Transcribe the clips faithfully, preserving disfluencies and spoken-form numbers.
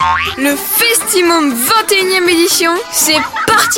Le Festimum vingt et unième édition, c'est parti!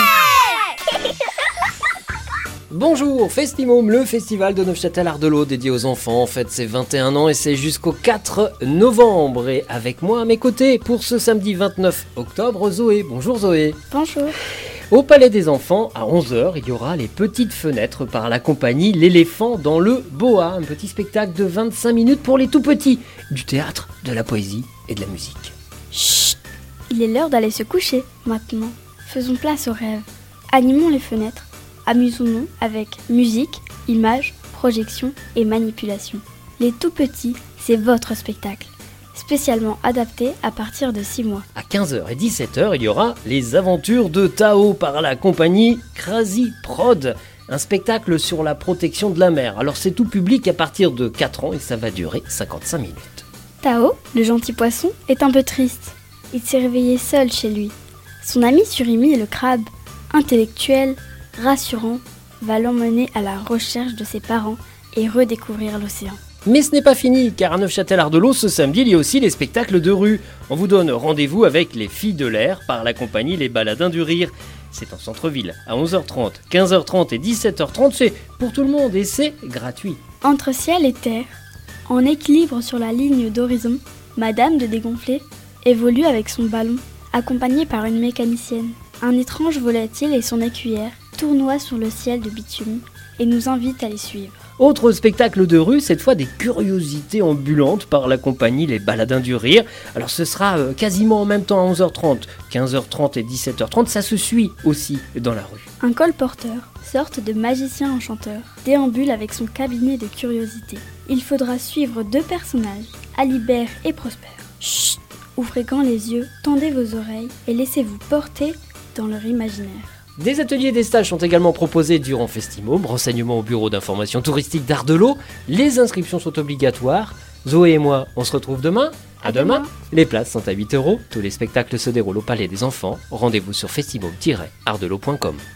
Bonjour, Festimum, le festival de Neufchâtel-Ardelot dédié aux enfants, fête ses vingt et un ans et c'est jusqu'au quatre novembre. Et avec moi à mes côtés pour ce samedi vingt-neuf octobre, Zoé. Bonjour Zoé. Bonjour. Au Palais des Enfants, à onze heures, il y aura les petites fenêtres par la compagnie L'éléphant dans le boa, un petit spectacle de vingt-cinq minutes pour les tout petits, du théâtre, de la poésie et de la musique. Chut, il est l'heure d'aller se coucher maintenant. Faisons place aux rêves. Animons les fenêtres. Amusons-nous avec musique, images, projections et manipulation. Les tout petits, c'est votre spectacle, spécialement adapté à partir de six mois. À quinze heures et dix-sept heures, il y aura Les Aventures de Tao par la compagnie Crazy Prod, un spectacle sur la protection de la mer. Alors c'est tout public à partir de quatre ans et ça va durer cinquante-cinq minutes. Tao, le gentil poisson, est un peu triste. Il s'est réveillé seul chez lui. Son ami Surimi, le crabe, intellectuel, rassurant, va l'emmener à la recherche de ses parents et redécouvrir l'océan. Mais ce n'est pas fini, car à Neufchâtel-Ardelot, ce samedi, il y a aussi les spectacles de rue. On vous donne rendez-vous avec les Filles de l'air par la compagnie Les Baladins du Rire. C'est en centre-ville, à onze heures trente, quinze heures trente et dix-sept heures trente, c'est pour tout le monde et c'est gratuit. Entre ciel et terre, en équilibre sur la ligne d'horizon, Madame de Dégonflé évolue avec son ballon, accompagnée par une mécanicienne. Un étrange volatile et son écuyère tournoient sur le ciel de bitume et nous invitent à les suivre. Autre spectacle de rue, cette fois des curiosités ambulantes par la compagnie Les Baladins du Rire. Alors ce sera euh, quasiment en même temps à onze heures trente, quinze heures trente et dix-sept heures trente, ça se suit aussi dans la rue. Un colporteur, sorte de magicien enchanteur, déambule avec son cabinet de curiosités. Il faudra suivre deux personnages, Alibert et Prosper. Chut! Ouvrez grand les yeux, tendez vos oreilles et laissez-vous porter dans leur imaginaire. Des ateliers et des stages sont également proposés durant Festimum, renseignements au bureau d'information touristique d'Ardelot. Les inscriptions sont obligatoires. Zoé et moi, on se retrouve demain. À, à demain. demain. Les places sont à huit euros. Tous les spectacles se déroulent au Palais des Enfants. Rendez-vous sur festimum tiret ardelot point com.